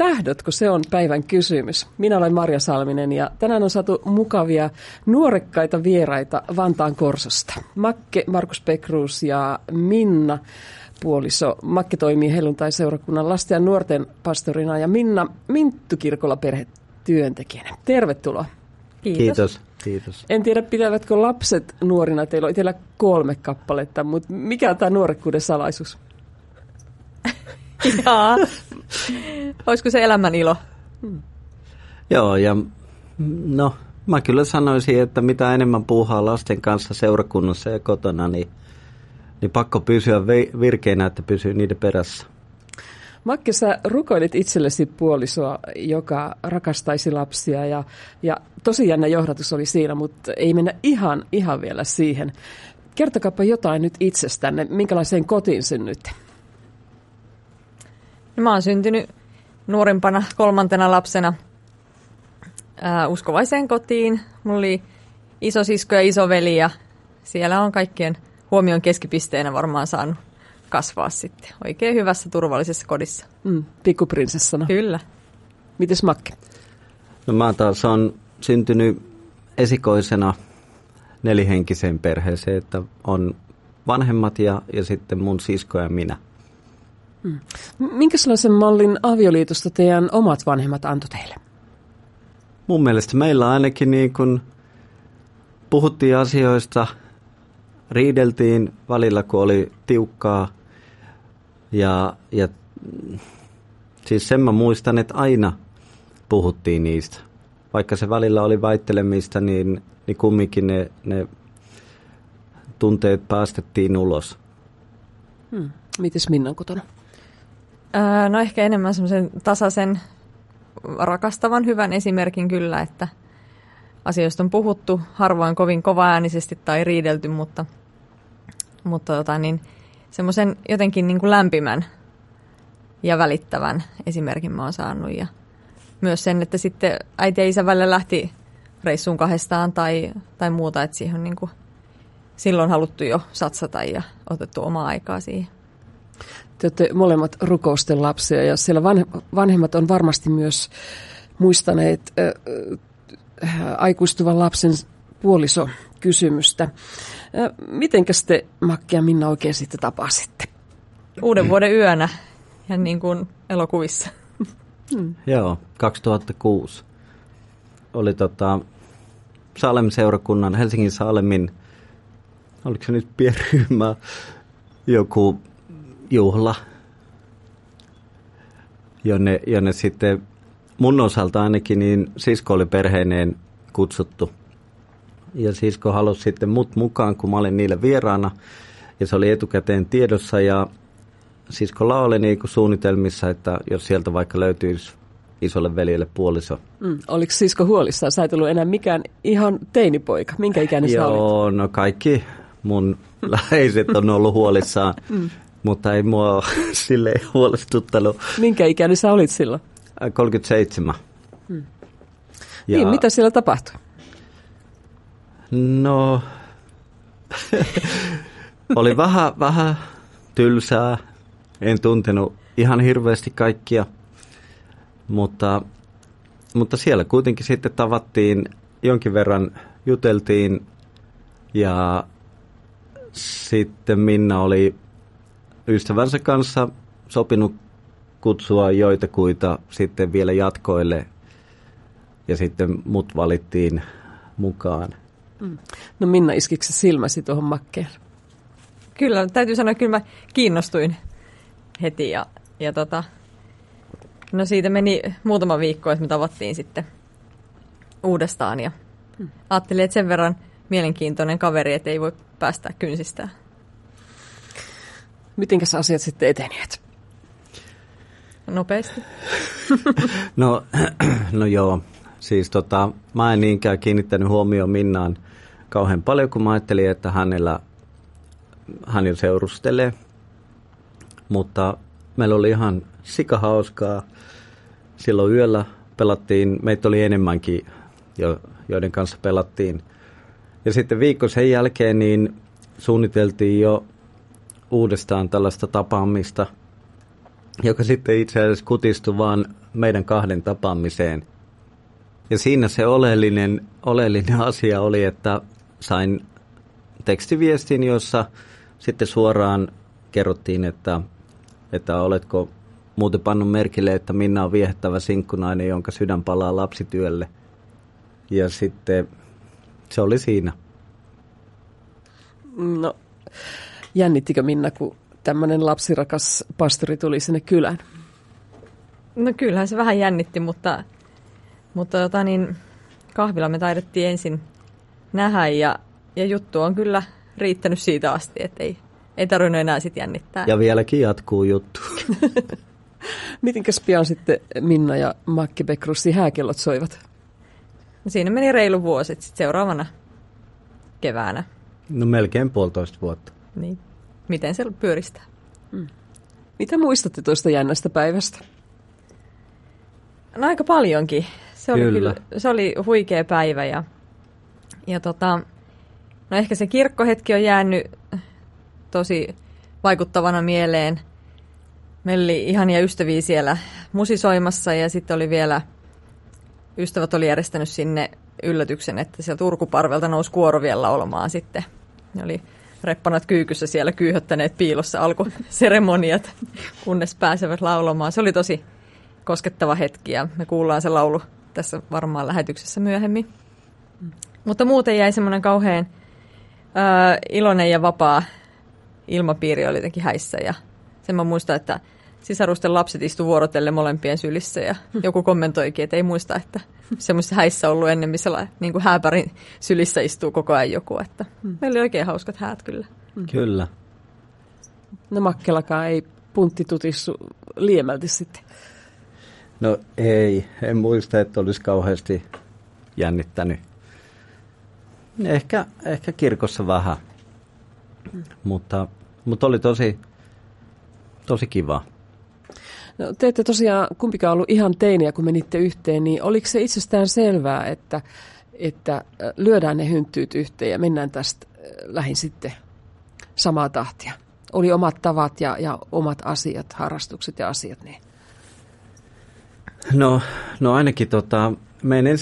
Tahdotko, se on päivän kysymys. Minä olen Marja Salminen ja tänään on saatu mukavia nuorekkaita vieraita Vantaan Korsosta. Makke, Markus Beckroos ja Minna puoliso. Makke toimii helluntai-seurakunnan lasten ja nuorten pastorina ja Minna Minttykirkolla perhetyöntekijänä. Tervetuloa. Kiitos. Kiitos. En tiedä, pitävätkö lapset nuorina. Teillä on itsellä 3 kappaletta, mutta mikä on tämä nuorekkuuden salaisuus? Jaa. Olisiko se elämän ilo? Joo, ja no mä kyllä sanoisin, että mitä enemmän puuhaa lasten kanssa seurakunnassa ja kotona, niin pakko pysyä virkeinä, että pysyy niiden perässä. Makke, sä rukoilit itsellesi puolisoa, joka rakastaisi lapsia ja tosi jännä johdatus oli siinä, mutta ei mennä ihan vielä siihen. Kertokaapa jotain nyt itsestänne, minkälaiseen kotiin synnytte? Mä oon syntynyt nuorimpana 3. lapsena uskovaiseen kotiin. Mulla oli isosisko ja isoveli ja siellä on kaikkien huomion keskipisteenä varmaan saanut kasvaa sitten oikein hyvässä turvallisessa kodissa. Pikkuprinsessana. Kyllä. Mites Makke? No mä taas on syntynyt esikoisena 4-henkiseen perheeseen, että on vanhemmat ja sitten mun sisko ja minä. Minkälaisen mallin avioliitosta teidän omat vanhemmat antoi teille? Mun mielestä meillä ainakin niin kun puhuttiin asioista, riideltiin välillä, kun oli tiukkaa. Ja siis sen mä muistan, että aina puhuttiin niistä. Vaikka se välillä oli väittelemistä, niin kumminkin ne tunteet päästettiin ulos. Mites Minnan kotona? No ehkä enemmän semmoisen tasaisen, rakastavan, hyvän esimerkin kyllä, että asioista on puhuttu harvoin kovin kovaäänisesti tai riidelty, mutta semmoisen jotenkin niin kuin lämpimän ja välittävän esimerkin mä oon saanut. Ja myös sen, että sitten äiti ja isä välillä lähti reissuun 2 tai muuta, että siihen on niin kuin silloin haluttu jo satsata ja otettu omaa aikaa siihen. Te olette molemmat rukousten lapsia ja siellä vanhemmat on varmasti myös muistaneet aikuistuvan lapsen puolisokysymystä. Mitenkäs te, Makke ja Minna, oikein sitten tapasitte? Uuden vuoden yönä ja niin kuin elokuvissa. Joo, 2006 oli Salem-seurakunnan, Helsingin Salemin, oliko se nyt pienryhmä, joku juhla, jonne sitten mun osalta ainakin niin sisko oli perheineen kutsuttu. Ja sisko halusi sitten mut mukaan, kun mä olin niille vieraana. Ja se oli etukäteen tiedossa ja siskolla oli niinku suunnitelmissa, että jos sieltä vaikka löytyisi isolle veljelle puoliso. Oliko sisko huolissaan? Sä et ollut enää mikään ihan teinipoika. Minkä ikäinen sä olit? Joo, no kaikki mun läheiset on ollut huolissaan. Mutta ei mua silleen huolestuttanut. Minkä ikäinen sä olit silloin? 37. Niin, mitä siellä tapahtui? No, oli vähän tylsää. En tuntenut ihan hirveästi kaikkia, mutta siellä kuitenkin sitten tavattiin, jonkin verran juteltiin ja sitten Minna oli ystävänsä kanssa sopinut kutsua joitakuita sitten vielä jatkoille ja sitten mut valittiin mukaan. No Minna, iskikö se silmäsi tuohon Makkeen? Kyllä, täytyy sanoa, että kyllä mä kiinnostuin heti no siitä meni muutama viikko, että me tavattiin sitten uudestaan ja ajattelin, että sen verran mielenkiintoinen kaveri, että ei voi päästää kynsistään. Mitenkäs asiat sitten etenivät? Nopeasti. No joo, siis mä en niinkään kiinnittänyt huomioon Minnaan kauhean paljon, kun mä ajattelin, että hän jo seurustelee. Mutta meillä oli ihan sikahauskaa. Silloin yöllä pelattiin, meitä oli enemmänkin, joiden kanssa pelattiin. Ja sitten viikko sen jälkeen niin suunniteltiin jo uudestaan tällaista tapaamista. joka sitten itse asiassa kutistui vaan meidän kahden tapaamiseen. Ja siinä se oleellinen asia oli, että sain tekstiviestin, jossa sitten suoraan kerrottiin, että oletko muuten pannut merkille, että Minna on viehättävä sinkkunainen, jonka sydän palaa lapsityölle. Ja sitten se oli siinä. No, jännittikö Minna, kun tämmöinen lapsirakas pastori tuli sinne kylään? No kyllähän se vähän jännitti, mutta kahvilla me taidettiin ensin nähdä ja juttu on kyllä riittänyt siitä asti, että ei tarvinnut enää sit jännittää. Ja vieläkin jatkuu juttu. Mitenkäs pian sitten Minna ja Makke Bekrussin hääkellot soivat? No siinä meni reilu vuosi, sitten seuraavana keväänä. No melkein 1,5 vuotta. Niin. Miten se pyöristää? Mitä muistatte tuosta jännästä päivästä? No aika paljonkin. Se oli huikea päivä ja no ehkä se kirkkohetki on jäänyt tosi vaikuttavana mieleen. Meillä oli ihania ystäviä siellä musisoimassa ja sitten oli vielä, ystävät oli järjestänyt sinne yllätyksen, että sieltä Turkuparvelta nousi kuoro vielä laulamaan sitten. Ne oli reppanat kyykyssä siellä kyyhöttäneet piilossa alkuseremoniat, kunnes pääsevät laulamaan. Se oli tosi koskettava hetki ja me kuullaan se laulu tässä varmaan lähetyksessä myöhemmin. Mutta muuten jäi semmoinen kauhean iloinen ja vapaa ilmapiiri oli jotenkin häissä ja sen mä muistan, että sisarusten lapset istu vuorotellen molempien sylissä ja joku kommentoikin, että ei muista, että semmoisessa häissä on ollut ennen, missä niin kuin hääpärin sylissä istuu koko ajan joku. Että meillä oli oikein hauskat häät kyllä. Kyllä. No Makkelakaan ei puntti tutissu liemälti sitten. No ei, en muista, että olisi kauheasti jännittänyt. Ehkä kirkossa vähän, mutta oli tosi kiva. No, te ette tosiaan kumpikaan ollut ihan teiniä, kun menitte yhteen, niin oliko se itsestään selvää, että lyödään ne hynttyyt yhteen ja mennään tästä lähin sitten samaa tahtia? Oli omat tavat ja omat asiat, harrastukset ja asiat niin. No ainakin meidän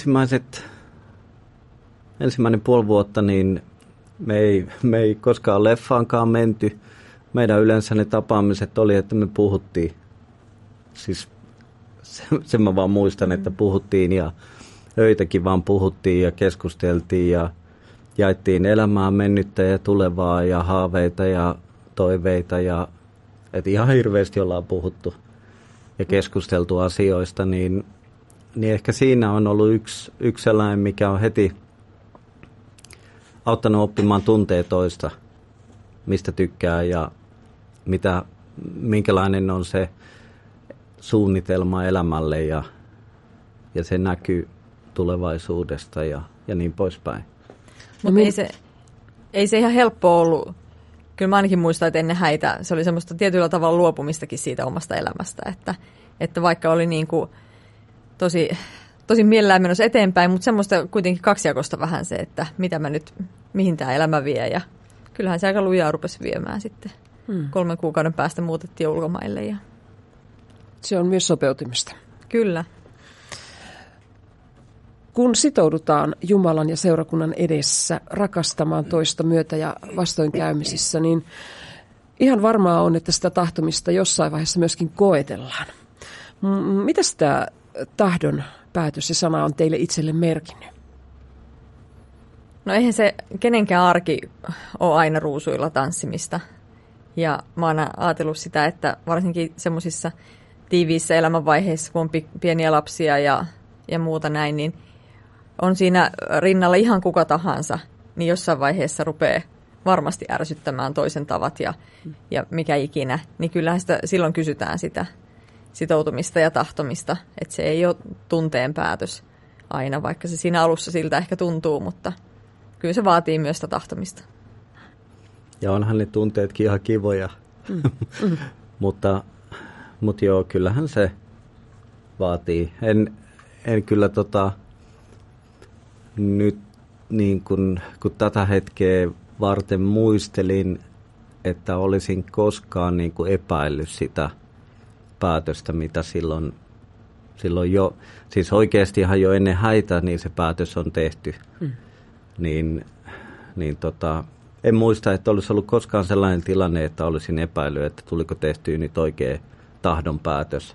ensimmäinen puoli vuotta, niin me ei koskaan leffaankaan menty. Meidän yleensä ne tapaamiset oli, että me puhuttiin. Siis sen mä vaan muistan, että puhuttiin ja öitäkin vaan puhuttiin ja keskusteltiin ja jaettiin elämää, mennyttä ja tulevaa ja haaveita ja toiveita. Ja, että ihan hirveästi ollaan puhuttu ja keskusteltu asioista, niin ehkä siinä on ollut yksi sellainen, mikä on heti auttanut oppimaan tuntee toista, mistä tykkää ja minkälainen on se suunnitelma elämälle ja se näkyy tulevaisuudesta ja niin poispäin. Mutta ei se ihan helppo ollut. Kyllä mä ainakin muistan, että ennen häitä se oli semmoista tietyllä tavalla luopumistakin siitä omasta elämästä, että vaikka oli niin kuin tosi mielellään menossa eteenpäin, mutta semmoista kuitenkin kaksijakosta vähän se, että mihin tämä elämä vie ja kyllähän se aika lujaa rupesi viemään sitten. 3 kuukauden päästä muutettiin ulkomaille. Ja se on myös sopeutumista. Kyllä. Kun sitoudutaan Jumalan ja seurakunnan edessä rakastamaan toista myötä ja vastoinkäymisissä, niin ihan varmaa on, että sitä tahtomista jossain vaiheessa myöskin koetellaan. Mitä tämä tahdon päätös ja sana on teille itselle merkinnyt? No eihän se kenenkään arki ole aina ruusuilla tanssimista. Ja mä oon ajatellut sitä, että varsinkin semmoisissa tiiviissä elämänvaiheissa, kun on pieniä lapsia ja muuta näin, niin on siinä rinnalla ihan kuka tahansa, niin jossain vaiheessa rupeaa varmasti ärsyttämään toisen tavat ja mikä ikinä. Niin kyllähän sitä, silloin kysytään sitä sitoutumista ja tahtomista, että se ei ole tunteen päätös aina, vaikka se siinä alussa siltä ehkä tuntuu, mutta kyllä se vaatii myös sitä tahtomista. Ja onhan ne tunteetkin ihan kivoja, mutta joo, kyllähän se vaatii. En kyllä nyt niin kun tätä hetkeä varten muistelin, että olisin koskaan niin kuin epäillyt sitä päätöstä, mitä silloin jo, siis oikeastihan jo ennen häitä, niin se päätös on tehty. En muista, että olisi ollut koskaan sellainen tilanne, että olisin epäillyt, että tuliko tehtyä nyt oikea tahdon päätös.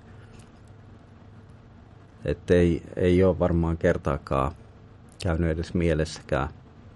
Että ei ole varmaan kertaakaan käynyt edes mielessäkään.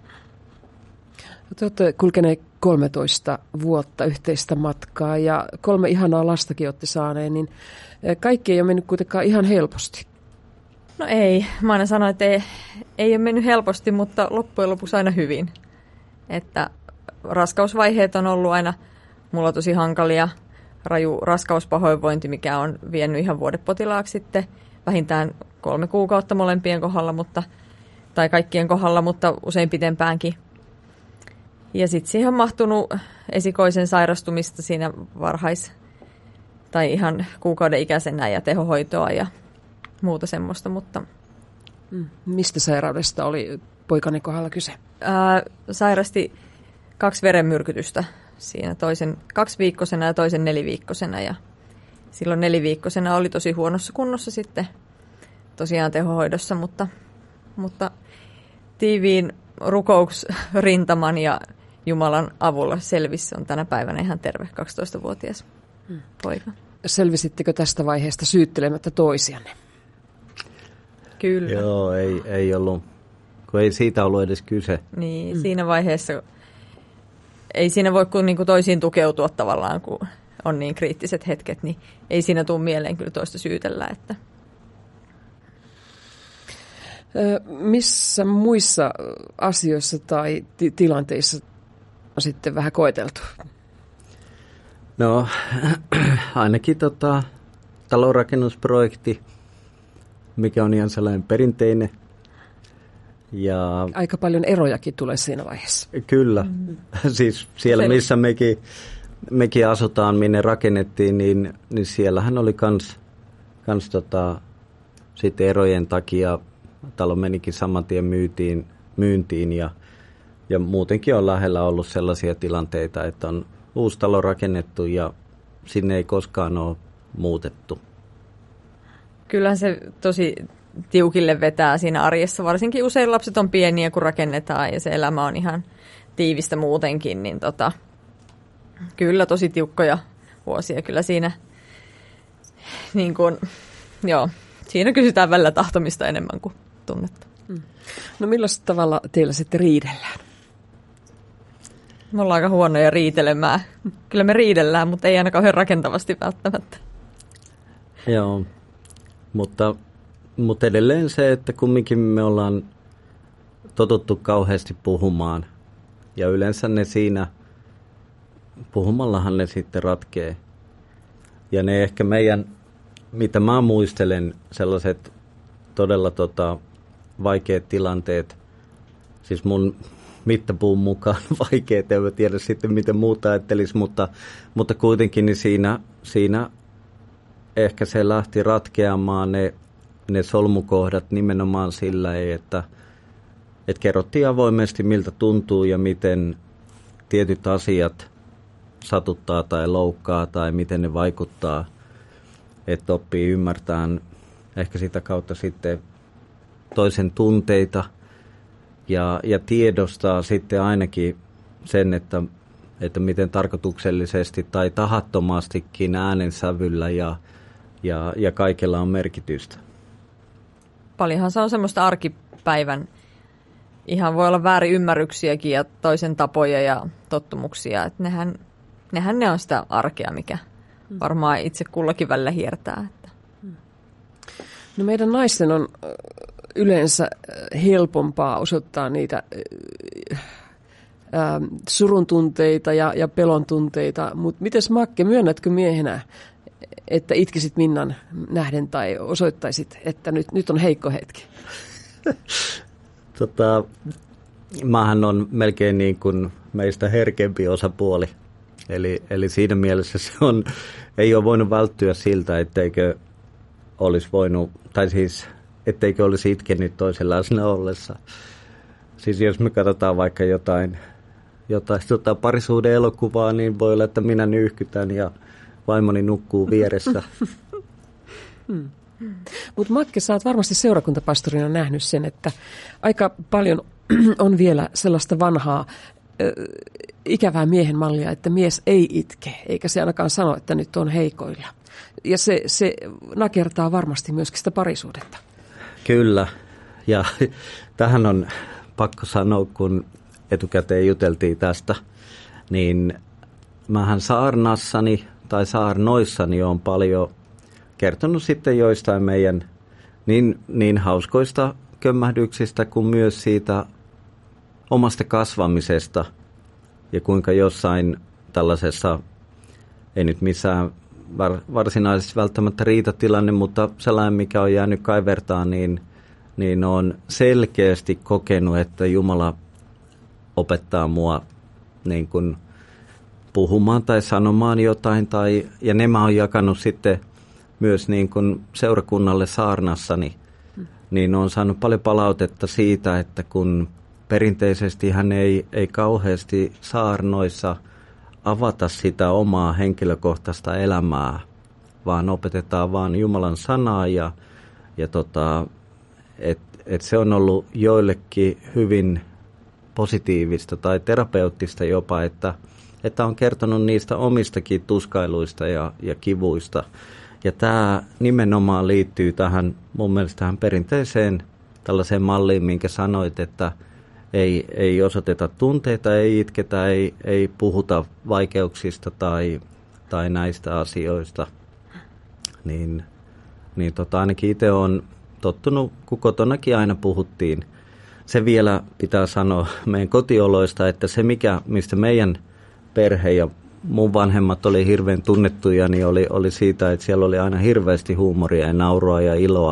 Te olette kulkeneet 13 vuotta yhteistä matkaa ja 3 ihanaa lastakin olette saaneet, niin kaikki ei ole mennyt kuitenkaan ihan helposti. No ei. Mä aina sanon, että ei ole mennyt helposti, mutta loppujen lopuksi aina hyvin. Että raskausvaiheet on ollut aina mulla tosi hankalia. Raju raskauspahoinvointi, mikä on vienyt ihan vuodepotilaaksi sitten vähintään 3 kuukautta molempien kohdalla, tai kaikkien kohdalla, mutta usein pitempäänkin. Ja sitten siihen on mahtunut esikoisen sairastumista siinä tai ihan kuukauden ikäisenä ja tehohoitoa ja muuta semmoista, mutta... Mistä sairaudesta oli poikani kohdalla kyse? Sairasti 2 verenmyrkytystä siinä, toisen 2-viikkosena ja toisen 4-viikkosena. Ja silloin 4-viikkosena oli tosi huonossa kunnossa sitten tosiaan tehohoidossa, mutta tiiviin rukouksrintaman ja Jumalan avulla selvisi, on tänä päivänä ihan terve 12-vuotias poika. Selvisittekö tästä vaiheesta syyttelemättä toisianne? Kyllä. Joo, ei ollut, kun ei siitä ollut edes kyse. Niin, siinä vaiheessa ei siinä voi kuin niinku toisiin tukeutua tavallaan, kun on niin kriittiset hetket, niin ei siinä tule mieleen kyllä toista syytellä. Että. Missä muissa asioissa tai tilanteissa on sitten vähän koeteltu? No, ainakin talonrakennusprojekti, mikä on ihan sellainen perinteinen. Ja aika paljon erojakin tulee siinä vaiheessa. Kyllä. Siis siellä, missä mekin asutaan, minne rakennettiin, niin siellähän oli kans sitten erojen takia talo menikin saman tien myyntiin ja muutenkin on lähellä ollut sellaisia tilanteita, että on uusi talo rakennettu ja sinne ei koskaan ole muutettu. Kyllähän se tosi tiukille vetää siinä arjessa, varsinkin usein lapset on pieniä, kun rakennetaan ja se elämä on ihan tiivistä muutenkin, niin kyllä tosi tiukkoja vuosia. Kyllä siinä, niin kun, siinä kysytään välillä tahtomista enemmän kuin tunnetta. No millaisella tavalla teillä sitten riidellään? Me ollaan aika huonoja riitelemään. Kyllä me riidellään, mutta ei aina kauhean rakentavasti välttämättä. Joo, mutta edelleen se, että kumminkin me ollaan totuttu kauheasti puhumaan. Ja yleensä ne siinä, puhumallahan ne sitten ratkee. Ja ne ehkä meidän, mitä mä muistelen, sellaiset todella vaikeat tilanteet, siis mun mittapuun mukaan vaikeat, en tiedä sitten miten muuta ajattelisi, mutta kuitenkin niin siinä ehkä se lähti ratkeamaan ne solmukohdat nimenomaan sillä, että kerrottiin avoimesti miltä tuntuu ja miten tietyt asiat satuttaa tai loukkaa tai miten ne vaikuttaa, että oppii ymmärtämään ehkä sitä kautta sitten toisen tunteita ja tiedostaa sitten ainakin sen, että miten tarkoituksellisesti tai tahattomastikin äänensävyllä ja kaikella on merkitystä. Paljonhan se on semmoista arkipäivän, ihan voi olla väärinymmärryksiäkin ja toisen tapoja ja tottumuksia, että nehän ne on sitä arkea, mikä varmaan itse kullakin välillä hiertää. Että. No meidän naisten on yleensä helpompaa osoittaa niitä surun tunteita ja pelon tunteita, mutta mites Makke, myönnätkö miehenä, että itkisit Minnan nähden tai osoittaisit, että nyt on heikko hetki? Mähän on melkein niin kuin meistä herkempi osapuoli. Eli siinä mielessä ei ole voinut välttyä siltä, etteikö olisi voinut, tai siis etteikö olisi itkenyt toisen läsnä ollessa. Siis jos me katsotaan vaikka jotain parisuuden elokuvaa, niin voi olla, että minä nyyhkytän vaimoni nukkuu vieressä. Mutta Makke, sä oot varmasti seurakuntapastorina nähnyt sen, että aika paljon on vielä sellaista vanhaa ikävää miehen mallia, että mies ei itke, eikä se ainakaan sano, että nyt on heikoilla. Ja se nakertaa varmasti myöskin sitä parisuudetta. Kyllä, ja tähän on pakko sanoa, kun etukäteen juteltiin tästä, niin mähän saarnassani tai saarnoissani on paljon kertonut sitten joistain meidän niin hauskoista kömmähdyksistä kuin myös siitä omasta kasvamisesta ja kuinka jossain tällaisessa, ei nyt missään varsinaisesti välttämättä riitatilanne, mutta sellainen, mikä on jäänyt kaivertaan, niin on selkeästi kokenut, että Jumala opettaa mua niin kuin puhumaan tai sanomaan jotain, ja ne mä oon jakanut sitten myös niin kuin seurakunnalle saarnassani, niin on saanut paljon palautetta siitä, että kun perinteisesti hän ei kauheasti saarnoissa avata sitä omaa henkilökohtaista elämää, vaan opetetaan vaan Jumalan sanaa et se on ollut joillekin hyvin positiivista tai terapeuttista jopa, että on kertonut niistä omistakin tuskailuista ja kivuista. Ja tämä nimenomaan liittyy tähän mun mielestä tähän perinteiseen tällaiseen malliin, minkä sanoit, että ei osoiteta tunteita, ei itketä, ei puhuta vaikeuksista tai näistä asioista. Niin ainakin itse olen tottunut, kun kotonakin aina puhuttiin. Se vielä pitää sanoa meidän kotioloista, että se mistä meidän perhe ja mun vanhemmat oli hirveän tunnettuja, niin oli siitä, että siellä oli aina hirveästi huumoria ja naurua ja iloa.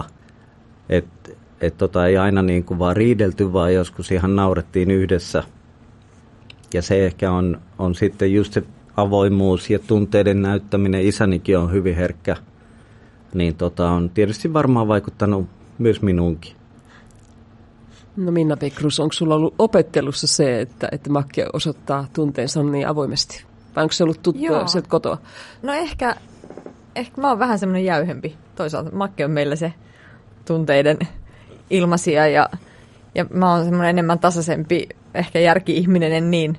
Ei aina niin kuin vaan riidelty, vaan joskus ihan naurettiin yhdessä. Ja se ehkä on sitten just se avoimuus ja tunteiden näyttäminen. Isänikin on hyvin herkkä. Niin on tietysti varmaan vaikuttanut myös minuunkin. No Minna Pekrus, onko sulla ollut opettelussa se, että Makke osoittaa tunteensa niin avoimesti? Vai onko se ollut tuttua sieltä kotoa? No ehkä mä oon vähän semmoinen jäyhempi. Toisaalta Makke on meillä se tunteiden ilmaisia ja mä oon semmoinen enemmän tasaisempi, ehkä järki-ihminen, en niin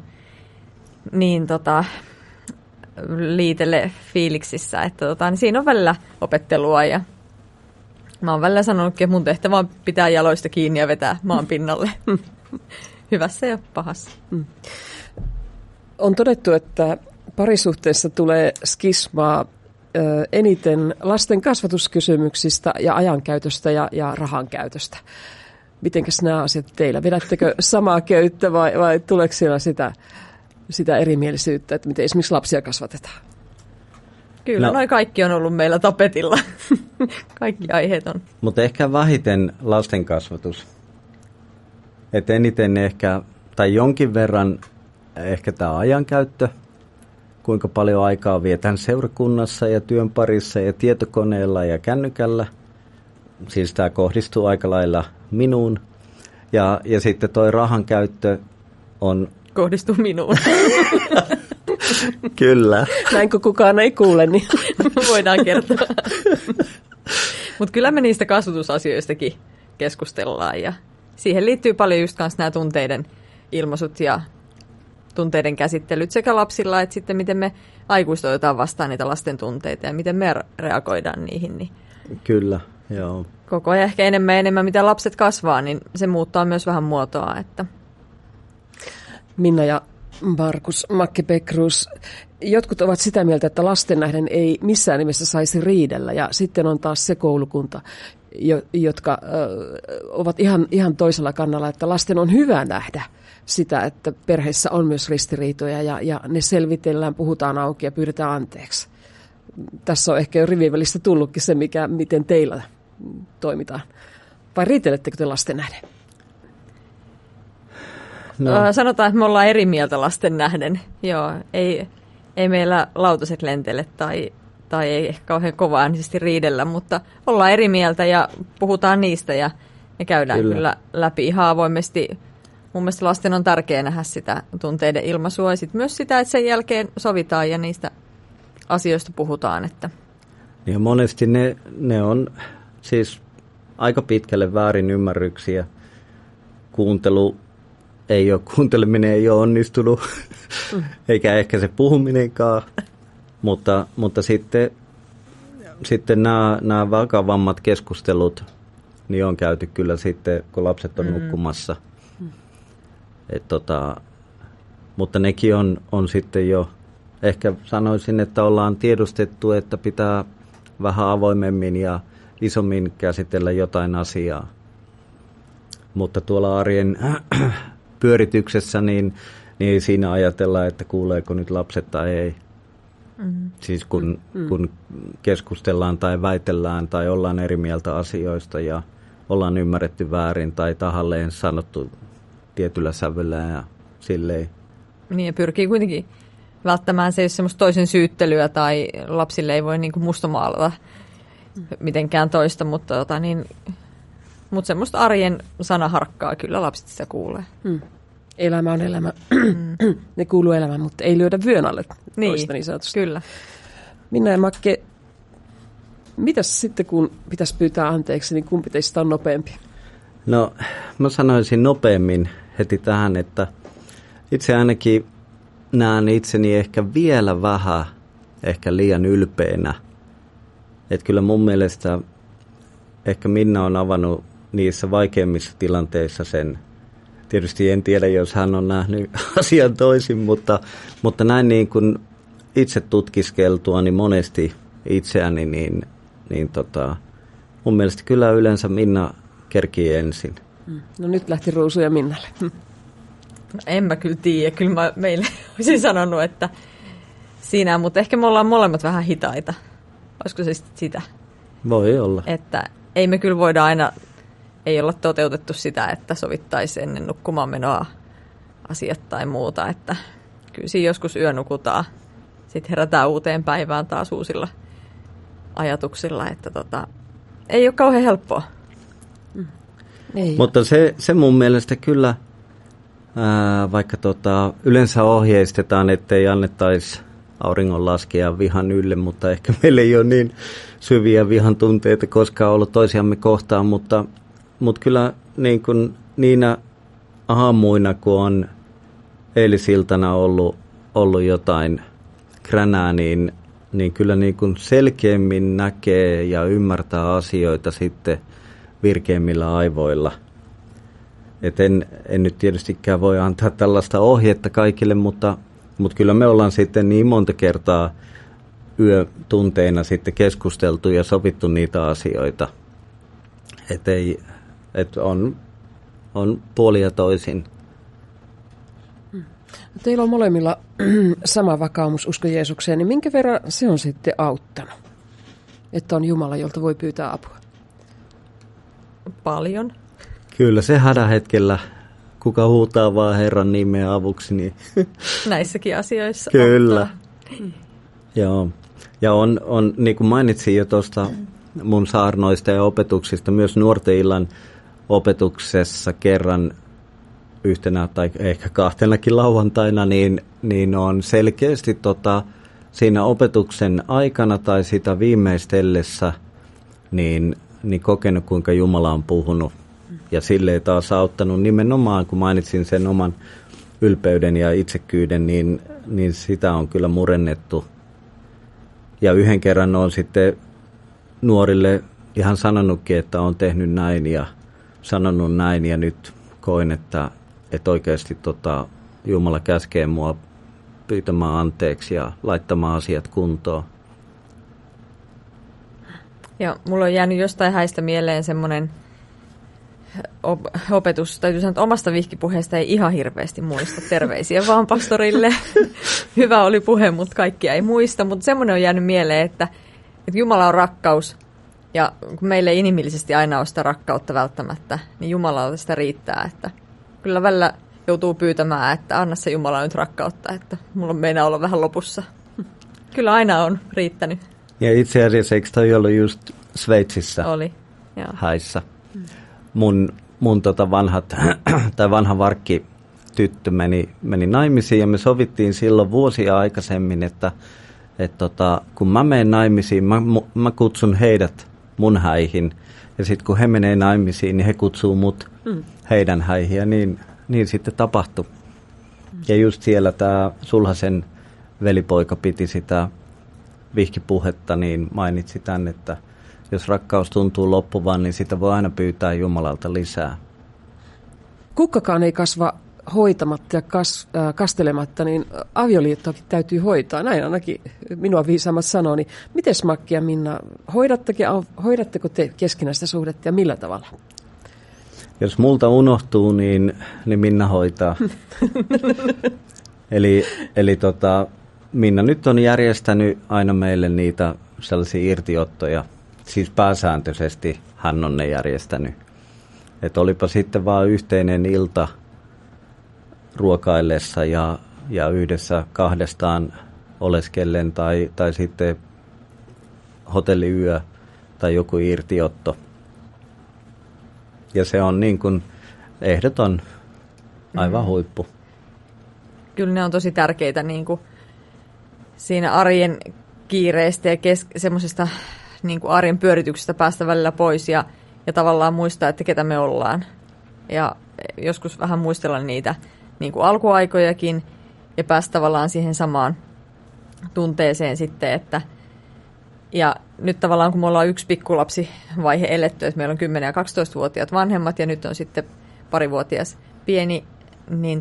liitelle fiiliksissä. Että niin siinä on välillä opettelua ja mä oon välillä sanonutkin, että mun tehtävä on pitää jaloista kiinni ja vetää maan pinnalle. Hyvässä ja pahassa. On todettu, että parisuhteessa tulee skismaa eniten lasten kasvatuskysymyksistä ja ajankäytöstä ja rahankäytöstä. Mitenkäs nämä asiat teillä? Vedättekö samaa köyttä vai tuleeko siellä sitä erimielisyyttä, että miten esimerkiksi lapsia kasvatetaan? Kyllä, noi kaikki on ollut meillä tapetilla. Kaikki aiheet on. Mutta ehkä vähiten lasten kasvatus. Et eniten ehkä, tai jonkin verran ehkä tämä ajankäyttö. Kuinka paljon aikaa vietän seurakunnassa ja työn parissa ja tietokoneella ja kännykällä. Siis tämä kohdistuu aika lailla minuun. Ja sitten toi rahan käyttö on... Kohdistuu minuun. Kyllä. Näin kun kukaan ei kuule, niin voidaan kertoa. Mutta kyllä me niistä kasvatusasioistakin keskustellaan. Ja siihen liittyy paljon just kanssa nämä tunteiden ilmaisut ja tunteiden käsittelyt sekä lapsilla, että sitten miten me aikuiset otetaan vastaan niitä lasten tunteita ja miten me reagoidaan niihin. Niin kyllä, joo. Koko ajan ehkä enemmän, mitä lapset kasvaa, niin se muuttaa myös vähän muotoa. Että. Minna ja Markus, Makke Pekrus, jotkut ovat sitä mieltä, että lasten nähden ei missään nimessä saisi riidellä, ja sitten on taas se koulukunta, jotka ovat ihan toisella kannalla, että lasten on hyvä nähdä sitä, että perheessä on myös ristiriitoja ja ne selvitellään, puhutaan auki ja pyydetään anteeksi. Tässä on ehkä jo rivien välistä tullutkin se, miten teillä toimitaan. Vai riitelettekö te lasten nähden? No. Sanotaan, että me ollaan eri mieltä lasten nähden. Joo, ei meillä lautaset lentele tai ei ehkä kauhean kovaäänisesti riidellä, mutta ollaan eri mieltä ja puhutaan niistä ja ne käydään kyllä läpi ihan avoimesti. Mun mielestä lasten on tärkeää nähdä sitä tunteiden ilmaisua ja sitten myös sitä, että sen jälkeen sovitaan ja niistä asioista puhutaan. Että. Ja monesti ne on siis aika pitkälle väärinymmärryksiä. Kuunteleminen ei ole onnistunut, eikä ehkä se puhuminenkaan, mutta sitten nämä vakavammat keskustelut niin on käyty kyllä sitten, kun lapset on nukkumassa. Mutta nekin on sitten jo, ehkä sanoisin, että ollaan tiedostettu, että pitää vähän avoimemmin ja isommin käsitellä jotain asiaa. Mutta tuolla arjen pyörityksessä niin ei siinä ajatella, että kuuleeko nyt lapset tai ei. Siis kun keskustellaan tai väitellään tai ollaan eri mieltä asioista ja ollaan ymmärretty väärin tai tahalleen sanottu tietyllä sävyllä ja silleen. Niin ja pyrkii kuitenkin välttämään se, jos semmoista toisen syyttelyä tai lapsille ei voi niinku mustamaalata mitenkään toista, mutta semmoista arjen sanaharkkaa kyllä lapset sitä kuulee. Elämä on elämä. Ne kuuluu elämään, mutta ei lyödä vyön alle toista niin sanotusti. Kyllä. Minna ja Makke, mitäs sitten kun pitäisi pyytää anteeksi, niin kumpi teistä on nopeampi? No, mä sanoisin nopeammin heti tähän, että itse ainakin näen itseni ehkä vielä vähän, ehkä liian ylpeänä. Että kyllä mun mielestä ehkä Minna on avannut niissä vaikeimmissa tilanteissa sen. Tietysti en tiedä, jos hän on nähnyt asian toisin, mutta näin niin kuin itse tutkiskeltua niin monesti itseäni, niin mun mielestä kyllä yleensä Minna kerkii ensin. No nyt lähti ruusuja Minnalle. No, en mä kyllä tiedä. Kyllä mä meille olisin sanonut, että siinä, mutta ehkä me ollaan molemmat vähän hitaita. Olisiko se sitä? Voi olla. Että ei me kyllä voida aina, ei olla toteutettu sitä, että sovittaisiin ennen nukkumaan menoa asiat tai muuta. Että kyllä siinä joskus yö nukutaan. Sitten herätään uuteen päivään taas uusilla ajatuksilla. Että ei ole kauhean helppoa. Ei. Mutta se mun mielestä kyllä, vaikka yleensä ohjeistetaan, ettei annettaisi auringon laskea vihan ylle, mutta ehkä meillä ei ole niin syviä vihan tunteita koskaan ollut toisiamme kohtaan, mutta kyllä niin kuin niinä aamuina, kun on eilisiltana ollut jotain kränää, niin kyllä niin kuin selkeämmin näkee ja ymmärtää asioita sitten virkeämmillä aivoilla. Et en nyt tietystikään voi antaa tällaista ohjetta kaikille, mutta kyllä me ollaan sitten niin monta kertaa yötunteina sitten keskusteltu ja sovittu niitä asioita. Että on puoli ja toisin. Teillä on molemmilla sama vakaumus usko Jeesukseen, niin minkä verran se on sitten auttanut? Että on Jumala, jolta voi pyytää apua. Paljon. Kyllä se hädähetkellä, kuka huutaa vaan Herran nimeä avuksi. Niin näissäkin asioissa. Kyllä. Joo. Ja on, niin kuin mainitsin jo tuosta mun saarnoista ja opetuksista, myös nuorten illan opetuksessa kerran yhtenä tai ehkä kahtenakin lauantaina, niin on selkeästi siinä opetuksen aikana tai sitä viimeistellessä niin kokenut, kuinka Jumala on puhunut. Ja silleen taas auttanut nimenomaan, kun mainitsin sen oman ylpeyden ja itsekyyden, niin sitä on kyllä murennettu. Ja yhden kerran on sitten nuorille ihan sanonutkin, että on tehnyt näin ja sanonut näin. Ja nyt koen, että oikeasti Jumala käskee mua pyytämään anteeksi ja laittamaan asiat kuntoon. Ja mulla on jäänyt jostain häistä mieleen semmoinen opetus, täytyy sanoa, että omasta vihkipuheesta ei ihan hirveästi muista. Terveisiä vaan pastorille. Hyvä oli puhe, mutta kaikkia ei muista. Mutta semmoinen on jäänyt mieleen, että Jumala on rakkaus. Ja kun meille ei inhimillisesti aina ole sitä rakkautta välttämättä, niin Jumalalla sitä riittää. Että kyllä välillä joutuu pyytämään, että anna se Jumala nyt rakkautta, että mulla meinaa olla vähän lopussa. Kyllä aina on riittänyt. Ja itse asiassa eikö toi ollut just Sveitsissä oli, joo. Häissä? Mun vanha varkki tyttö meni naimisiin ja me sovittiin silloin vuosia aikaisemmin, että kun mä menen naimisiin, mä kutsun heidät mun häihin. Ja sitten kun he menee naimisiin, niin he kutsuu mut heidän häihin. Ja niin sitten tapahtui. Ja just siellä tämä Sulhasen velipoika piti sitä vihkipuhetta, niin mainitsi tämän, että jos rakkaus tuntuu loppuvan, niin sitä voi aina pyytää Jumalalta lisää. Kukkakaan ei kasva hoitamatta ja kastelematta, niin avioliittoakin täytyy hoitaa. Näin ainakin minua viisaammat sanoo. Niin mites Makki ja Minna, hoidatteko te keskinäistä suhdetta ja millä tavalla? Jos multa unohtuu, niin Minna hoitaa. Eli Minna nyt on järjestänyt aina meille niitä sellaisia irtiottoja. Siis pääsääntöisesti hän on ne järjestänyt. Että olipa sitten vaan yhteinen ilta ruokaillessa ja yhdessä kahdestaan oleskellen tai sitten hotelliyö tai joku irtiotto. Ja se on niin kuin ehdoton aivan huippu. Kyllä ne on tosi tärkeitä niin kuin siinä arjen kiireistä ja semmoisesta niin kuin arjen pyörityksestä päästä välillä pois ja tavallaan muistaa, että ketä me ollaan. Ja joskus vähän muistella niitä niin kuin alkuaikojakin ja päästä tavallaan siihen samaan tunteeseen sitten, että ja nyt tavallaan kun me ollaan yksi pikkulapsivaihe eletty, että meillä on 10- ja 12-vuotiaat vanhemmat ja nyt on sitten parivuotias pieni, niin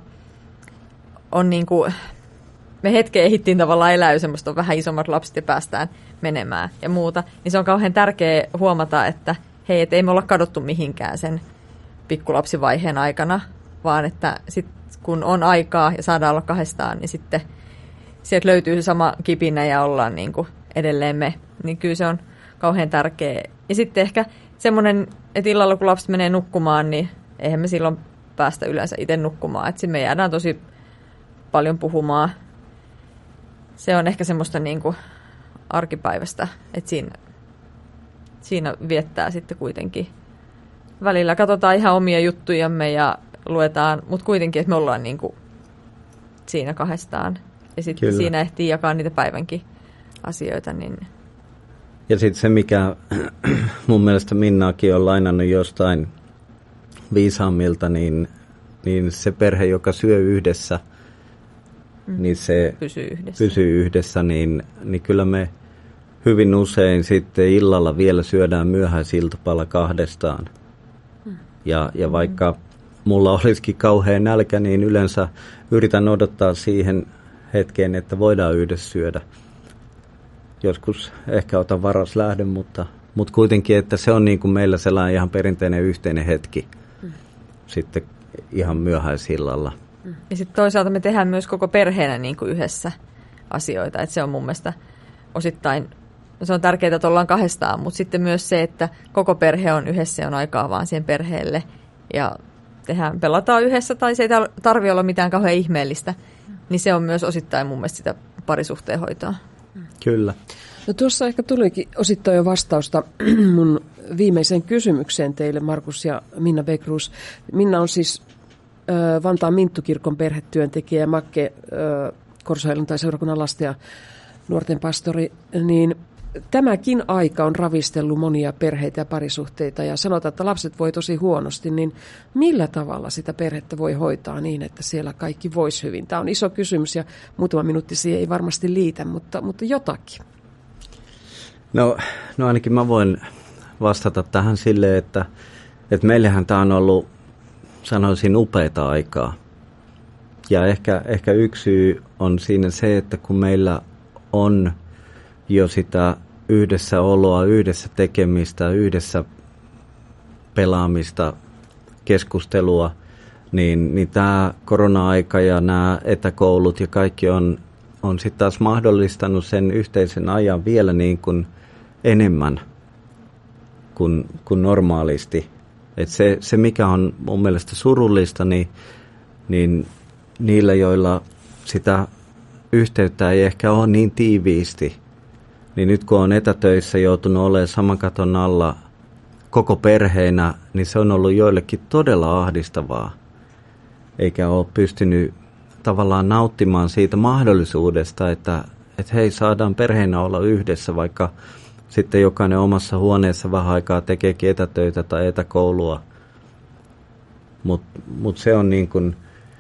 on niin kuin, me hetken ehdittiin tavallaan elää jo semmoista on vähän isommat lapset ja päästään menemään ja muuta, niin se on kauhean tärkeää huomata, että hei, et ei me olla kadottu mihinkään sen pikkulapsivaiheen aikana, vaan että sit, kun on aikaa ja saadaan olla kahdestaan, niin sitten sieltä löytyy se sama kipinä ja ollaan niin kuin edelleen me. Niin kyllä se on kauhean tärkeä. Ja sitten ehkä semmoinen, että illalla kun lapset menee nukkumaan, niin eihän me silloin päästä yleensä itse nukkumaan. Että me jäädään tosi paljon puhumaan. Se on ehkä semmoista niin kuin arkipäivästä, että siinä viettää sitten kuitenkin. Välillä katsotaan ihan omia juttujamme ja luetaan, mutta kuitenkin, että me ollaan niin kuin siinä kahdestaan. Ja sitten siinä ehtii jakaa niitä päivänkin asioita. Niin. Ja sitten se, mikä mun mielestä Minnaakin on lainannut jostain viisaammilta, niin se perhe, joka syö yhdessä, niin se pysyy yhdessä niin kyllä me hyvin usein sitten illalla vielä syödään myöhäisiltapalla kahdestaan. Ja vaikka mulla olisikin kauhean nälkä, niin yleensä yritän odottaa siihen hetkeen, että voidaan yhdessä syödä. Joskus ehkä otan varaslähdön, mutta kuitenkin, että se on niin kuin meillä sellainen ihan perinteinen yhteinen hetki sitten ihan myöhäisillalla. Ja sitten toisaalta me tehdään myös koko perheenä niin kuin yhdessä asioita, että se on mun mielestä osittain, se on tärkeää, että ollaan kahdestaan, mutta sitten myös se, että koko perhe on yhdessä ja on aikaa vaan siihen perheelle ja pelataan yhdessä tai se ei tarvitse olla mitään kauhean ihmeellistä, niin se on myös osittain mun mielestä sitä parisuhteen hoitoa. Kyllä. No tuossa ehkä tulikin osittain jo vastausta mun viimeiseen kysymykseen teille, Markus ja Minna Bäckroos. Minna on siis Vantaan Minttukirkon perhetyöntekijä ja Makke Korso-helluntai-seurakunnan lasten ja nuorten pastori, niin tämäkin aika on ravistellut monia perheitä ja parisuhteita ja sanotaan, että lapset voi tosi huonosti, niin millä tavalla sitä perhettä voi hoitaa niin, että siellä kaikki voisi hyvin? Tämä on iso kysymys ja muutama minuutti siihen ei varmasti liitä, mutta jotakin. No ainakin mä voin vastata tähän silleen, että meillähän tämä on ollut, sanoisin, upeata aikaa. Ja ehkä yksi syy on siinä se, että kun meillä on jo sitä yhdessä oloa, yhdessä tekemistä, yhdessä pelaamista, keskustelua, niin tämä korona-aika ja nämä etäkoulut ja kaikki on sitten taas mahdollistanut sen yhteisen ajan vielä niin kuin enemmän kuin normaalisti. Et se, mikä on mun mielestä surullista, niin niillä, joilla sitä yhteyttä ei ehkä ole niin tiiviisti, niin nyt kun on etätöissä joutunut olemaan saman katon alla koko perheenä, niin se on ollut joillekin todella ahdistavaa. Eikä ole pystynyt tavallaan nauttimaan siitä mahdollisuudesta, että hei, saadaan perheenä olla yhdessä, vaikka sitten jokainen omassa huoneessa vähän aikaa tekeekin etätöitä tai etäkoulua. Mut se on niin kuin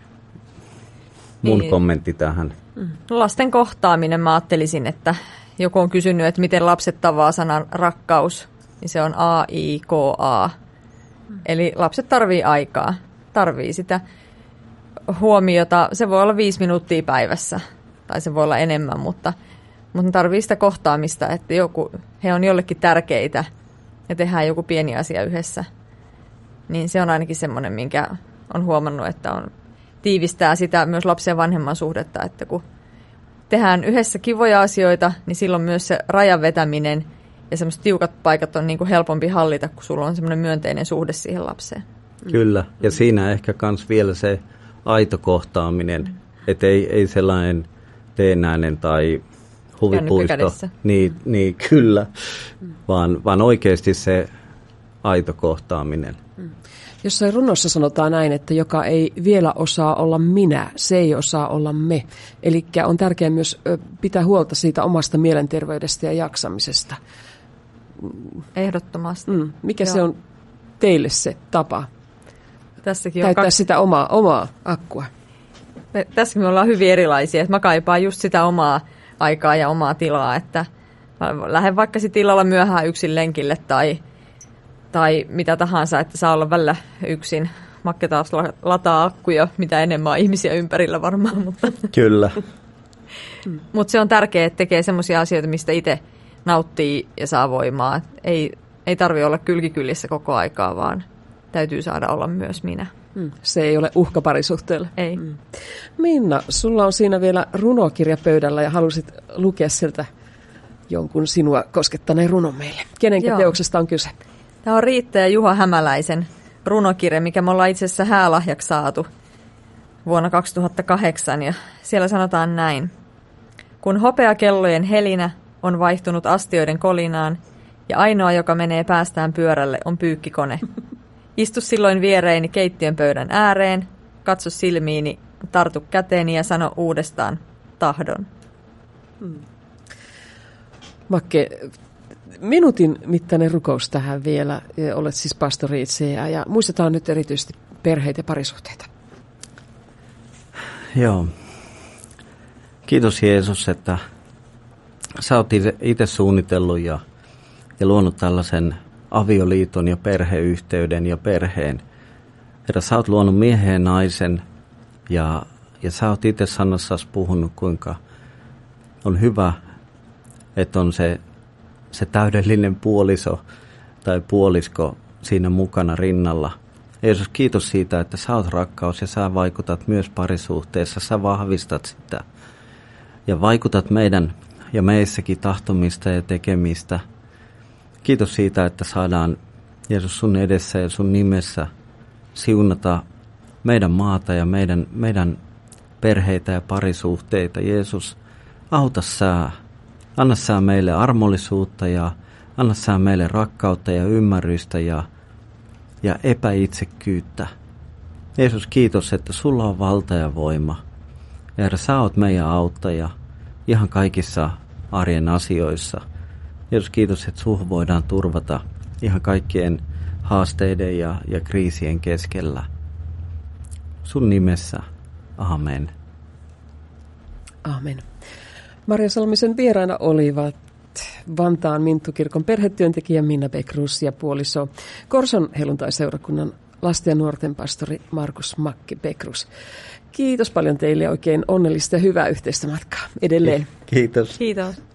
mun kommentti tähän. Lasten kohtaaminen, mä ajattelisin, että joku on kysynyt, että miten lapset tavaa sanan rakkaus, niin se on AIKA. Eli lapset tarvii aikaa, tarvii sitä huomiota. Se voi olla 5 minuuttia päivässä, tai se voi olla enemmän, mutta tarvii sitä kohtaamista, että he on jollekin tärkeitä ja tehdään joku pieni asia yhdessä. Niin se on ainakin semmoinen, minkä on huomannut, että tiivistää sitä myös lapsen ja vanhemman suhdetta, että kun tehdään yhdessä kivoja asioita, niin silloin myös se rajan vetäminen ja semmoiset tiukat paikat on niin kuin helpompi hallita, kun sulla on semmoinen myönteinen suhde siihen lapseen. Kyllä, ja siinä ehkä myös vielä se aito kohtaaminen, että ei sellainen teennäinen tai huvipuisto, niin kyllä, vaan oikeasti se aito kohtaaminen. Jossain runossa sanotaan näin, että joka ei vielä osaa olla minä, se ei osaa olla me. Eli on tärkeää myös pitää huolta siitä omasta mielenterveydestä ja jaksamisesta. Ehdottomasti. Mikä se on teille se tapa tässäkin täyttää sitä omaa akkua? Tässäkin me ollaan hyvin erilaisia. Että mä kaipaan just sitä omaa aikaa ja omaa tilaa, että mä lähden vaikka sitten illalla myöhään yksin lenkille tai mitä tahansa, että saa olla välillä yksin. Makke taas lataa akkuja, mitä enemmän on ihmisiä ympärillä varmaan. Mutta kyllä. Mutta se on tärkeää, että tekee semmoisia asioita, mistä itse nauttii ja saa voimaa. Ei tarvitse olla kylkikylissä koko aikaa, vaan täytyy saada olla myös minä. Se ei ole uhka parisuhteelle. Ei. Minna, sulla on siinä vielä runokirja pöydällä ja halusit lukea sieltä jonkun sinua koskettaneen runon meille. Kenenkä teoksesta on kyse? Tämä on Riitta ja Juha Hämäläisen runokirja, mikä me ollaan itse asiassa häälahjaksi saatu vuonna 2008. Ja siellä sanotaan näin. Kun hopeakellojen helinä on vaihtunut astioiden kolinaan ja ainoa, joka menee päästään pyörälle, on pyykkikone. Istu silloin viereeni keittiön pöydän ääreen, katso silmiini, tartu käteeni ja sano uudestaan tahdon. Makke, minuutin mittainen rukous tähän vielä. Olet siis pastori itse ja muistetaan nyt erityisesti perheitä ja parisuhteita. Joo. Kiitos Jeesus, että sä oot itse suunnitellut ja luonut tällaisen avioliiton ja perheyhteyden ja perheen. Herra, sä oot luonut miehen ja naisen ja sä oot itse sanossasi puhunut, kuinka on hyvä, että on se täydellinen puoliso tai puolisko siinä mukana rinnalla. Jeesus, kiitos siitä, että sä oot rakkaus ja sä vaikutat myös parisuhteessa, sä vahvistat sitä ja vaikutat meidän ja meissäkin tahtomista ja tekemistä. Kiitos siitä, että saadaan Jeesus sun edessä ja sun nimessä siunata meidän maata ja meidän perheitä ja parisuhteita. Jeesus, auta sää. Anna sää meille armollisuutta ja anna sää meille rakkautta ja ymmärrystä ja epäitsekkyyttä. Jeesus, kiitos, että sulla on valta ja voima. Ja Herra, sä oot meidän auttaja ihan kaikissa arjen asioissa. Jeesus, kiitos, että suhun voidaan turvata ihan kaikkien haasteiden ja kriisien keskellä. Sun nimessä. Amen. Amen. Marja Salmisen vieraina olivat Vantaan Minttukirkon perhetyöntekijä Minna Bäckroos ja puoliso Korson helluntaiseurakunnan lasten ja nuorten pastori Markus Makke Bäckroos. Kiitos paljon teille, oikein onnellista ja hyvää yhteistä matkaa edelleen. Kiitos. Kiitos.